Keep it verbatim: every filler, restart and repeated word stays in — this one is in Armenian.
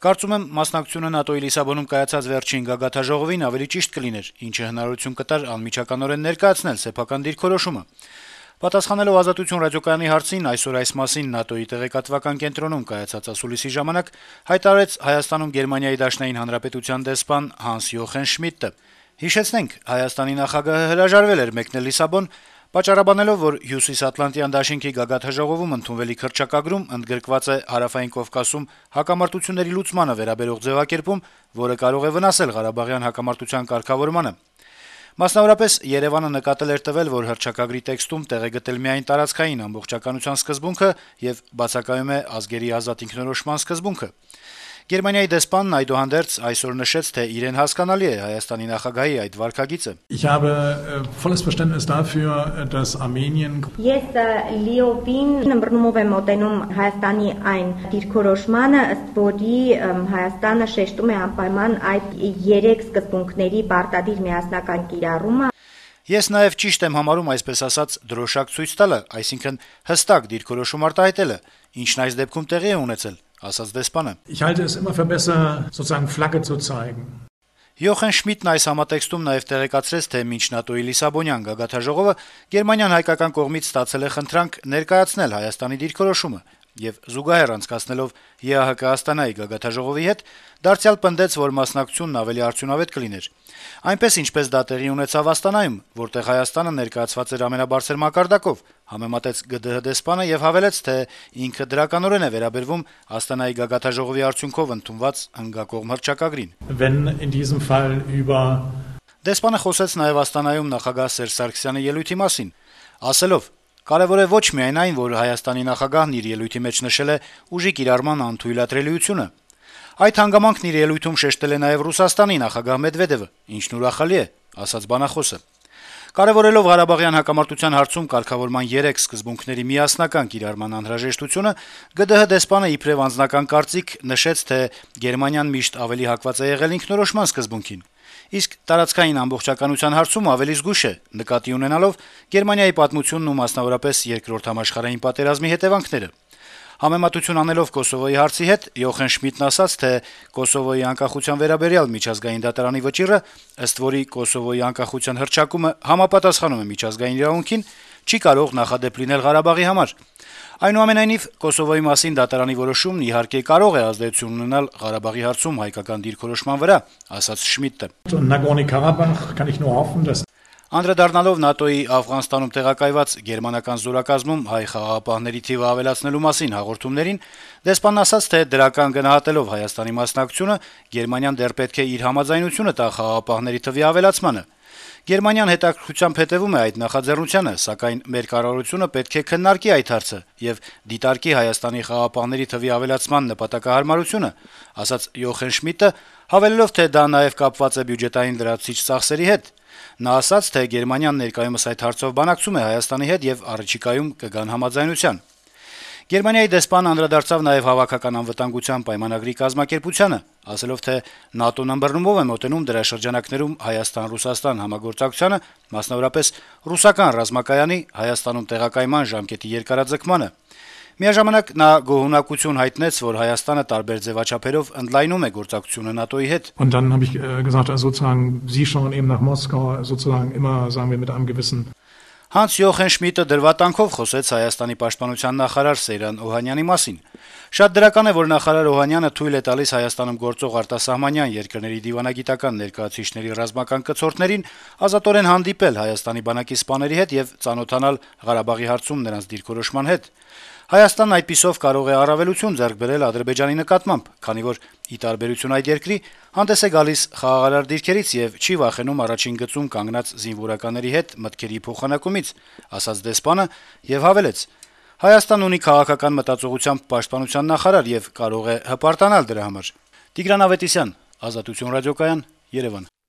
Կարծում եմ, մասնակցությունը ՆԱՏՕ-ի Լիսաբոնում կայացած վերջին գագաթաժողովին ավելի ճիշտ կլիներ, ինչը հնարավորություն կտար անմիջականորեն ներկայացնել սեփական դիրքորոշումը։ Պատասխանելով Ազատություն ռադիոկայանի հարցին այսօր այս մասին ՆԱՏՕ-ի տեղեկատվական կենտրոնում կայացած ասուլիսի ժամանակ հայտարարեց Հայաստանում Գերմանիայի Դաշնային Հանրապետության դեսպան Հանս Յոխեն Շմիդտը։ Հիշեցնենք, Հայաստանի նախագահը հրաժարվել էր մեկնել Լիսաբոն, պատճառաբանելով, որ Հյուսիսատլանտյան դաշինքի գագաթաժողովում ընդունվելիք հռչակագրում ընդգրկված է Հարավային Կովկասում հակամարտությունների լուծմանը վերաբերող ձեւակերպում, որը կարող է վնասել Ղարաբաղյան հակամարտության կարգավորմանը։ Մասնավորապես Երեւանը նկատել էր տվել, որ հռչակագրի տեքստում տեղ է գտել միայն տարածքային ամբողջականության սկզբունքը եւ բացակայում է ազգերի ազատ ինքնորոշման սկզբունքը։ Գերմանիայի դեսպանն այդուհանդերձ այսօր նշեց, թե իրեն հասկանալի է Հայաստանի նախագահի այդ վարքագիծը։ Ich habe volles Verständnis dafür, dass Armenien Ես լիովին ըմբռնումով եմ մոտենում Հայաստանի այն դիրքորոշմանը, ըստ որի Հայաստանը շեշտում է անպայման այդ երեք սկզբունքների պարտադիր միասնական կիրառումը։ Ես նաև ճիշտ եմ համարում այսպես ասած դրոշակ ցույց տալը, այսինքն հստակ դիրքորոշում արտահայտելը, ինչն այս դեպքում տեղի է ունեցել, ասաց դեսպանը։ Ich halte es immer für besser, sozusagen Flagge zu zeigen. Յոխեն Շմիդտն այս համատեքստում նաև տեղեկացրեց, թե մինչ ՆԱՏՕ-ի Լիսաբոնյան գագաթաժողովը Գերմանիան հայկական կողմից ստացել է խնդրանք ներկայացնել Հայաստանի դիրքորոշումը եւ զուգահեռ անցկացնելով ԵԱՀԿ-Աստանայի գագաթաժողովի հետ դարձյալ պնդեց, որ մասնակցությունն ավելի արդյունավետ կլիներ։ Այնպես ինչպես դա տեղի ունեցավ Աստանայում, որտեղ Հայաստանը ներկայացված էր ամենաբարձր մակարդակով, համեմատեց ԳԴՀ դեսպանը եւ հավելեց, թե ինքը դրականորեն է վերաբերվում Աստանայի գագաթաժողովի արդյունքով ընդունված հնգակողմ հռչակագրին։ Wenn in diesem Fall über Դեսպանը խոսեց նաեւ Աստանայում նախագահ Սերժ Սարգսյանի ելույթի մասին, ասելով. Կարեւոր է ոչ միայն այն, որ Հայաստանի նախագահն իր ելույթի մեջ նշել է ուժի կիրառման անթույլատրելիությունը։ Այդ հանգամանքն իր ելույթում շեշտել է նաեւ Ռուսաստանի նախագահ Մեդվեդևը, ինչն ուրախալի է, ասաց բանախոսը։ Կարեւորելով Ղարաբաղյան հակամարտության հարցում կարգավորման երեք սկզբունքների միասնական կիրառման անհրաժեշտությունը, ԳԴՀ դեսպանը իբրև անձնական կարծիք նշեց, թե Գերմանիան միշտ ավելի հակված է եղել ինքնորոշման սկզբունքին։ Իսկ տարածքային ամբողջականության հարցում ավելի զգույշ է, նկատի ունենալով Գերմանիայի պատմությունն ու մասնավորապես Երկրորդ համաշխարհային պատերազմի հետևանքները։ Համեմատություն անելով Կոսովոյի հարցի հետ, Յոխեն Շմիդտն ասաց, թե Կոսովոյի անկախության վերաբերյալ միջազգային դատարանի վճիռը, ըստ որի Կոսովոյի անկախության հռչակումը համապատասխանում է միջազգային իրավունքին, չի կարող նախադեպ լինել Ղարաբաղի համար։ Այնուամենայնիվ, Կոսովոյի մասին դատարանի որոշումն իհարկե կարող է ազդեցություն ունենալ Ղարաբաղի հարցում հայկական դիրքորոշման վրա, ասաց Շմիդտը։ Nagorno-Karabakh kann ich nur hoffen, dass Անդրադառնալով ՆԱՏՕ-ի Աֆղանստանում տեղակայված գերմանական զորակազմում հայ խաղաղապահների թիվը ավելացնելու մասին հաղորդումներին, դեսպանն ասաց, թե դրական գնահատելով Հայաստանի մասնակցությունը, Գերմանիան դեռ պետք է իր համաձայնությունը տա խաղաղապահների թվի ավելացմանը։ Գերմանիան հետաքրքրությամբ հետևում է այդ նախաձեռնությանը, սակայն մեր կառավարությունը պետք է քննարկի այդ հարցը եւ դիտարկի Հայաստանի խաղաղապահների թվի ավելացման նպատակահարմարությունը, ասաց Յոխեն Շմիդտը, հավելելով, թե դա նաեւ կապված է բյուջետային լրացուցիչ ծախսերի հետ։ Նա ասաց, թե Գերմանիան ներկայումս այդ հարցով բանակցում է Հայաստանի հետ եւ առաջիկայում կգան համաձայնության։ Գերմանիայի դեսպանը անդրադարձավ նաեւ հավաքական անվտանգության պայմանագրի կազմակերպությանը, ասելով, թե ՆԱՏՕ-ն ըմբռնումով է մոտենում դրա շրջանակներում Հայաստան-Ռուսաստան համագործակցությանը, մասնավորապես ռուսական ռազմակայանի Հայաստանում տեղակայման ժամկետի երկարաձգմանը։ Միաժամանակ նա գոհունակություն հայտնեց, որ Հայաստանը տարբեր ձևաչափերով ընդլայնում է գործակցությունը ՆԱՏՕ-ի հետ։ Und dann habe ich gesagt, sozusagen Sie schauen eben nach Moskau, sozusagen immer, sagen wir, mit einem gewissen Հանս Յոխեն Շմիդտը դրվատանքով խոսեց Հայաստանի պաշտպանության նախարար Սեյրան Օհանյանի մասին։ Շատ դրական է, որ նախարար Օհանյանը թույլ է տալիս Հայաստանում գործող արտասահմանյան երկրների դիվանագիտական ներկայացուցիչների ռազմական կցորդներին ազատորեն հանդիպել Հայաստանի բանակի սպաների հետ եւ ծանոթանալ Ղարաբաղի հարցում նրանց դիրքորոշման հետ։ Հայաստանն այդպիսով կարող է առավելություն ձեռք բերել Ադրբեջանի նկատմամբ, քանի որ ի տարբերություն այդ երկրի հանդես է գալիս խաղաղարար դիրքերից եւ չի վախենում առաջին գծում կանգնած զինվորականների հետ մտքերի փոխանակումից, ասաց դեսպանը եւ հավելեց. Հայաստանն ունի քաղաքական մտածողությամբ պաշտպանության նախարար եւ կարող է հպարտանալ դրա համար։ Տիգրան Ավետիսյան, Ազատություն ռադիոկայան, Երևան։